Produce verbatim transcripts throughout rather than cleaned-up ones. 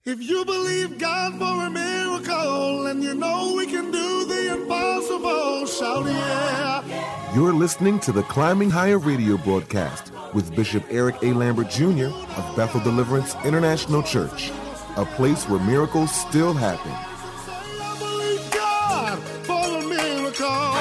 If you believe God for a miracle and you know we can do the impossible, shout yeah. You're listening to the Climbing Higher radio broadcast with Bishop Eric A. Lambert Junior of Bethel Deliverance International Church, a place where miracles still happen. I believe God for a miracle.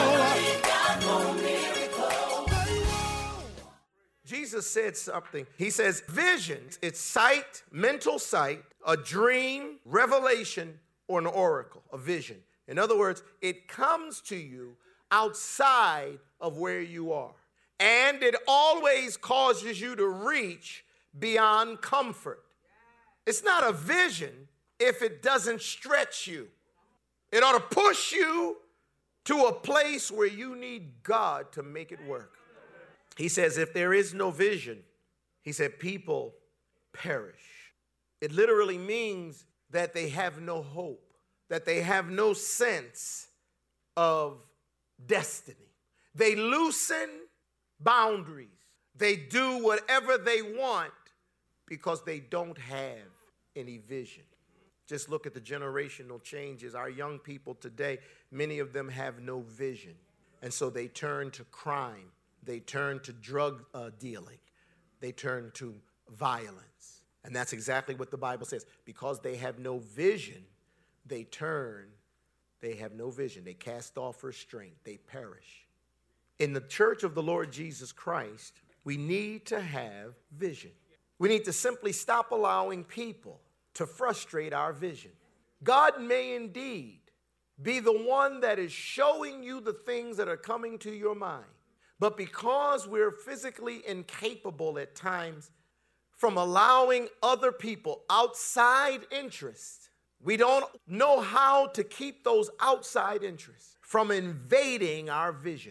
Jesus said something. He says, visions, it's sight, mental sight, a dream, revelation, or an oracle, a vision. In other words, it comes to you outside of where you are. And it always causes you to reach beyond comfort. It's not a vision if it doesn't stretch you. It ought to push you to a place where you need God to make it work. He says, if there is no vision, he said, people perish. It literally means that they have no hope, that they have no sense of destiny. They loosen boundaries. They do whatever they want because they don't have any vision. Just look at the generational changes. Our young people today, many of them have no vision. And so they turn to crime. They turn to drug uh, dealing. They turn to violence. And that's exactly what the Bible says. Because they have no vision, they turn, they have no vision. They cast off restraint. They perish. In the church of the Lord Jesus Christ, we need to have vision. We need to simply stop allowing people to frustrate our vision. God may indeed be the one that is showing you the things that are coming to your mind. But because we're physically incapable at times from allowing other people outside interests, we don't know how to keep those outside interests from invading our vision.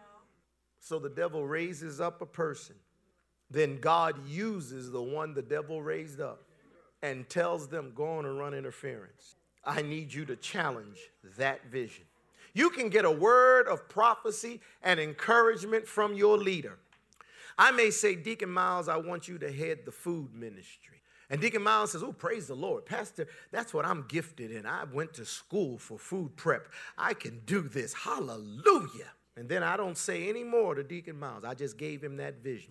So the devil raises up a person. Then God uses the one the devil raised up and tells them, go on and run interference. I need you to challenge that vision. You can get a word of prophecy and encouragement from your leader. I may say, Deacon Miles, I want you to head the food ministry. And Deacon Miles says, oh, praise the Lord. Pastor, that's what I'm gifted in. I went to school for food prep. I can do this. Hallelujah. And then I don't say any more to Deacon Miles. I just gave him that vision.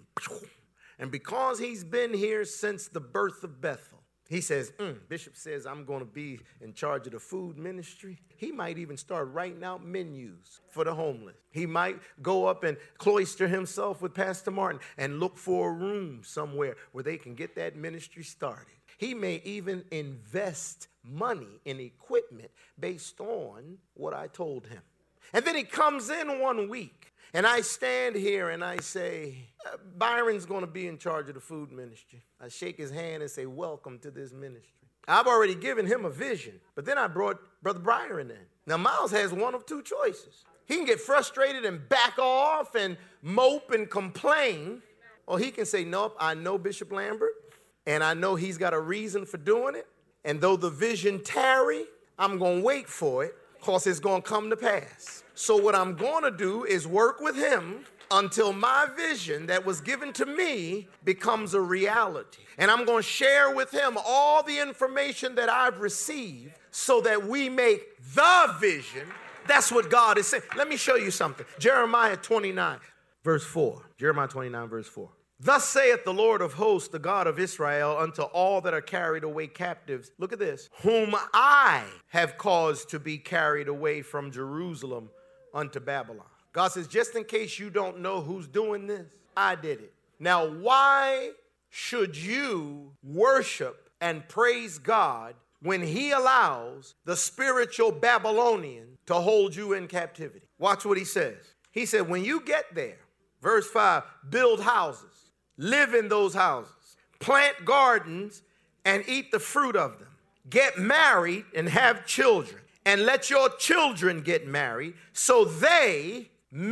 And because he's been here since the birth of Bethel, he says, mm, Bishop says I'm going to be in charge of the food ministry. He might even start writing out menus for the homeless. He might go up and cloister himself with Pastor Martin and look for a room somewhere where they can get that ministry started. He may even invest money in equipment based on what I told him. And then he comes in one week, and I stand here and I say, uh, Byron's going to be in charge of the food ministry. I shake his hand and say, welcome to this ministry. I've already given him a vision, but then I brought Brother Byron in. Now, Miles has one of two choices. He can get frustrated and back off and mope and complain, or he can say, nope, I know Bishop Lambert, and I know he's got a reason for doing it, and though the vision tarry, I'm going to wait for it, because it's going to come to pass. So what I'm going to do is work with him until my vision that was given to me becomes a reality. And I'm going to share with him all the information that I've received so that we make the vision. That's what God is saying. Let me show you something. Jeremiah twenty-nine, verse four. Jeremiah twenty-nine, verse four. Thus saith the Lord of hosts, the God of Israel, unto all that are carried away captives. Look at this. Whom I have caused to be carried away from Jerusalem unto Babylon. God says, just in case you don't know who's doing this, I did it. Now, why should you worship and praise God when he allows the spiritual Babylonian to hold you in captivity? Watch what he says. He said, when you get there, verse five, build houses. Live in those houses, plant gardens, and eat the fruit of them. Get married and have children, and let your children get married so they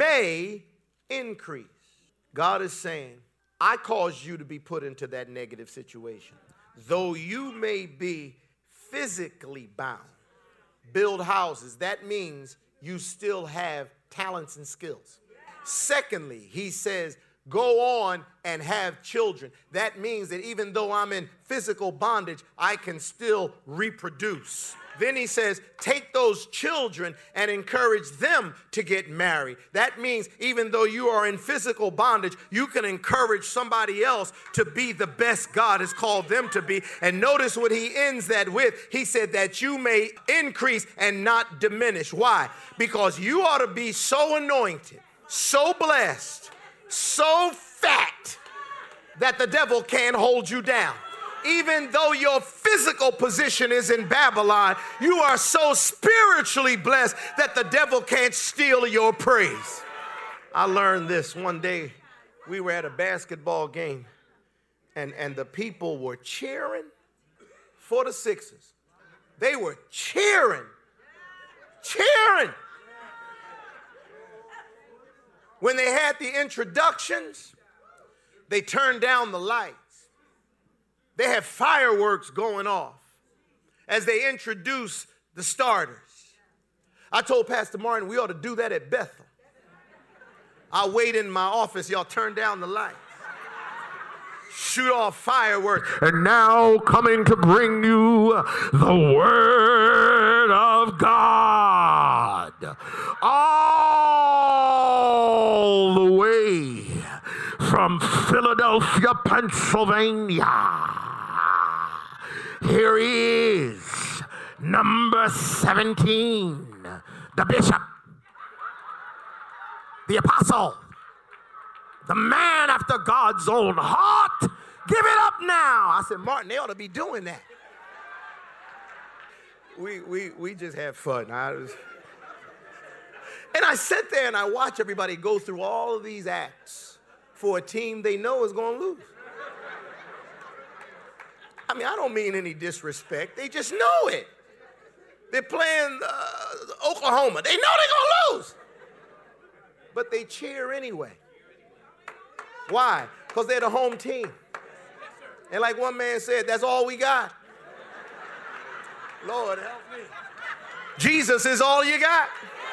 may increase. God is saying, I caused you to be put into that negative situation. Though you may be physically bound, build houses. That means you still have talents and skills. Secondly, he says, go on and have children. That means that even though I'm in physical bondage, I can still reproduce. Then he says, take those children and encourage them to get married. That means even though you are in physical bondage, you can encourage somebody else to be the best God has called them to be. And notice what he ends that with. He said that you may increase and not diminish. Why? Because you ought to be so anointed, so blessed, so fat that the devil can't hold you down. Even though your physical position is in Babylon, you are so spiritually blessed that the devil can't steal your praise. I learned this one day. We were at a basketball game, and, and the people were cheering for the Sixers. They were cheering, cheering. When they had the introductions, they turned down the lights. They had fireworks going off as they introduced the starters. I told Pastor Martin we ought to do that at Bethel. I'll wait in my office. Y'all turn down the lights. Shoot off fireworks. And now coming to bring you the Word of God. All the way from Philadelphia, Pennsylvania. Here he is, number seventeen, the bishop, the apostle, the man after God's own heart. Give it up now. I said, Martin, they ought to be doing that. We we we just have fun. I was, and I sit there and I watch everybody go through all of these acts for a team they know is going to lose. I mean, I don't mean any disrespect. They just know it. They're playing uh, Oklahoma. They know they're going to lose. But they cheer anyway. Why? Because they're the home team. And like one man said, that's all we got. Lord, help me. Jesus is all you got.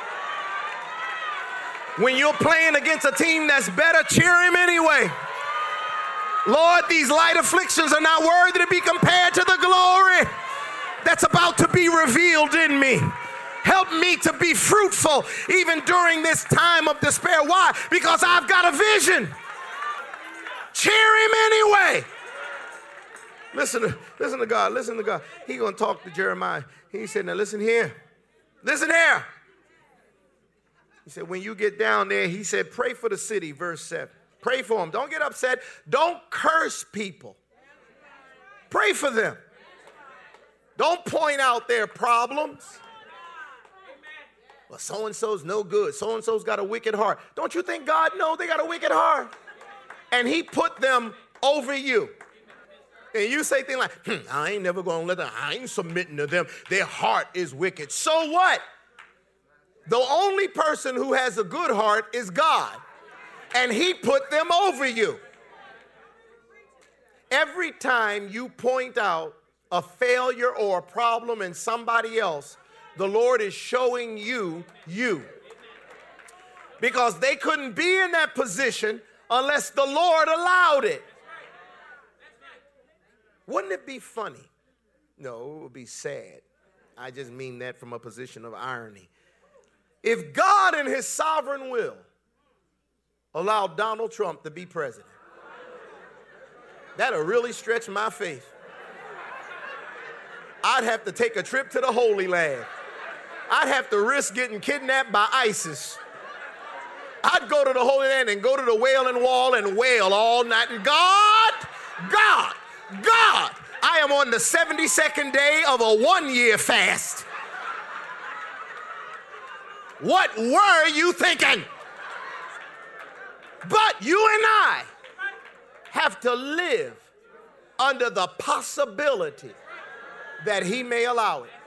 When you're playing against a team that's better, cheer him anyway. Lord, these light afflictions are not worthy to be compared to the glory that's about to be revealed in me. Help me to be fruitful even during this time of despair. Why? Because I've got a vision. Cheer him anyway. Listen to, listen to God. Listen to God. He's going to talk to Jeremiah. He said, now listen here. Listen here. He said, when you get down there, he said, pray for the city, verse seven. Pray for them. Don't get upset. Don't curse people. Pray for them. Don't point out their problems. Well, so-and-so's no good. So-and-so's got a wicked heart. Don't you think God knows they got a wicked heart? And he put them over you. And you say things like, hmm, I ain't never going to let them, I ain't submitting to them. Their heart is wicked. So what? The only person who has a good heart is God. And he put them over you. Every time you point out a failure or a problem in somebody else, the Lord is showing you you. Because they couldn't be in that position unless the Lord allowed it. Wouldn't it be funny? No, it would be sad. I just mean that from a position of irony. If God in his sovereign will allowed Donald Trump to be president, that'll really stretch my faith. I'd have to take a trip to the Holy Land. I'd have to risk getting kidnapped by ISIS. I'd go to the Holy Land and go to the Wailing Wall and wail all night. And God, God, God, I am on the seventy-second day of a one-year fast. What were you thinking? But you and I have to live under the possibility that he may allow it.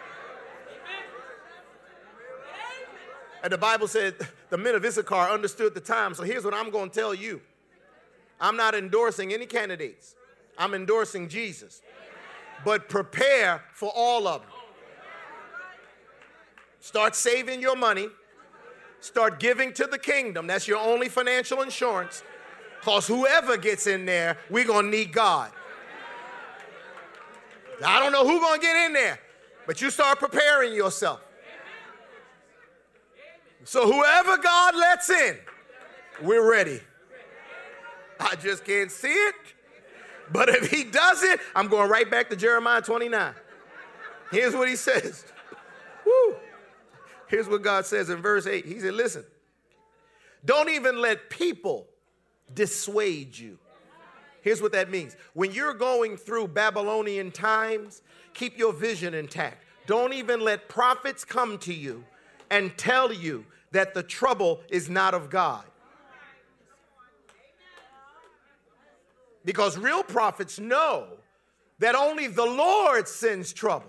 And the Bible said the men of Issachar understood the time. So here's what I'm going to tell you. I'm not endorsing any candidates. I'm endorsing Jesus. But prepare for all of them. Start saving your money. Start giving to the kingdom. That's your only financial insurance. Because whoever gets in there, we're going to need God. I don't know who's going to get in there, but you start preparing yourself. So whoever God lets in, we're ready. I just can't see it. But if he does it, I'm going right back to Jeremiah twenty-nine. Here's what he says. Woo. Here's what God says in verse eight. He said, listen, don't even let people dissuade you. Here's what that means. When you're going through Babylonian times, keep your vision intact. Don't even let prophets come to you and tell you that the trouble is not of God. Because real prophets know that only the Lord sends trouble.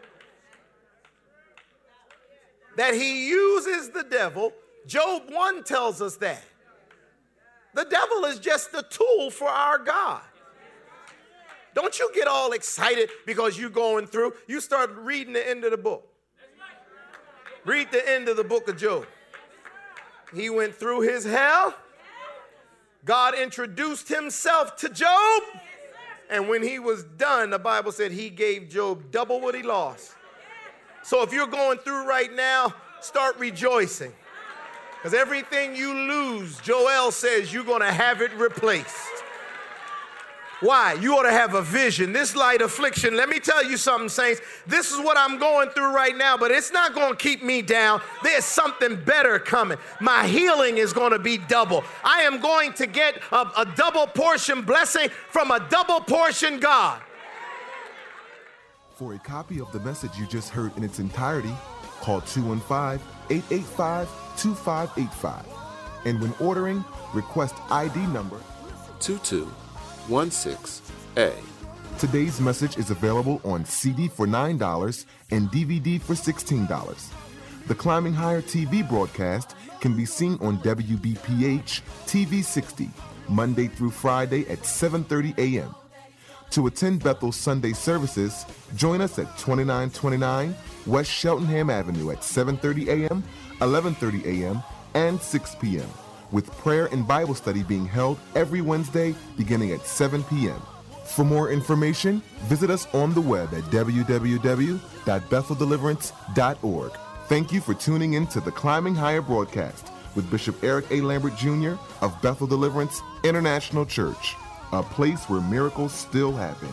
That he uses the devil. Job one tells us that. The devil is just a tool for our God. Don't you get all excited because you're going through. You start reading the end of the book. Read the end of the book of Job. He went through his hell. God introduced himself to Job. And when he was done, the Bible said he gave Job double what he lost. So if you're going through right now, start rejoicing. Because everything you lose, Joel says you're going to have it replaced. Why? You ought to have a vision. This light affliction, let me tell you something, saints. This is what I'm going through right now, but it's not going to keep me down. There's something better coming. My healing is going to be double. I am going to get a, a double portion blessing from a double portion God. For a copy of the message you just heard in its entirety, call two one five, eight eight five, two five eight five. And when ordering, request I D number two two one six A. Today's message is available on C D for nine dollars and D V D for sixteen dollars. The Climbing Higher T V broadcast can be seen on W B P H T V sixty, Monday through Friday at seven thirty a.m. To attend Bethel's Sunday services, join us at twenty-nine twenty-nine West Cheltenham Avenue at seven thirty a.m., eleven thirty a.m., and six p.m., with prayer and Bible study being held every Wednesday beginning at seven p.m. For more information, visit us on the web at w w w dot bethel deliverance dot org. Thank you for tuning in to the Climbing Higher broadcast with Bishop Eric A. Lambert Junior of Bethel Deliverance International Church, a place where miracles still happen.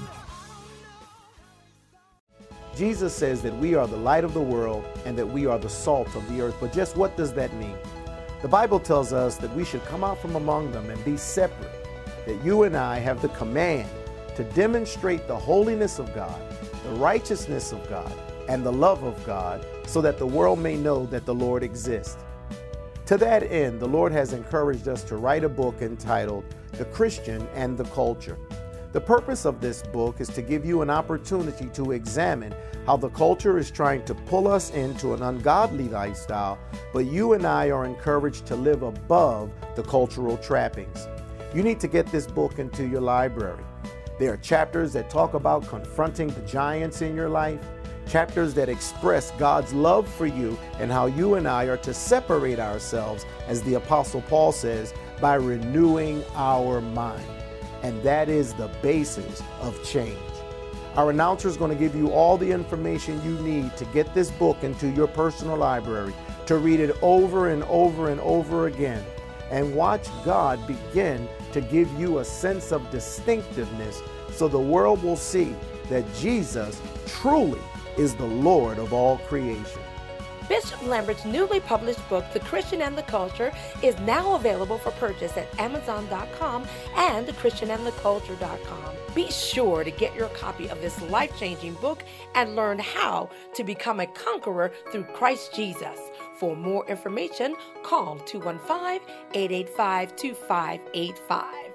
Jesus says that we are the light of the world and that we are the salt of the earth. But just what does that mean? The Bible tells us that we should come out from among them and be separate, that you and I have the command to demonstrate the holiness of God, the righteousness of God, and the love of God, so that the world may know that the Lord exists. To that end, the Lord has encouraged us to write a book entitled The Christian and the Culture. The purpose of this book is to give you an opportunity to examine how the culture is trying to pull us into an ungodly lifestyle, but you and I are encouraged to live above the cultural trappings. You need to get this book into your library. There are chapters that talk about confronting the giants in your life, chapters that express God's love for you and how you and I are to separate ourselves, as the Apostle Paul says, by renewing our mind. And that is the basis of change. Our announcer is going to give you all the information you need to get this book into your personal library, to read it over and over and over again, and watch God begin to give you a sense of distinctiveness so the world will see that Jesus truly is the Lord of all creation. Bishop Lambert's newly published book, The Christian and the Culture, is now available for purchase at amazon dot com and the christian and the culture dot com. Be sure to get your copy of this life-changing book and learn how to become a conqueror through Christ Jesus. For more information, call two one five, eight eight five, two five eight five.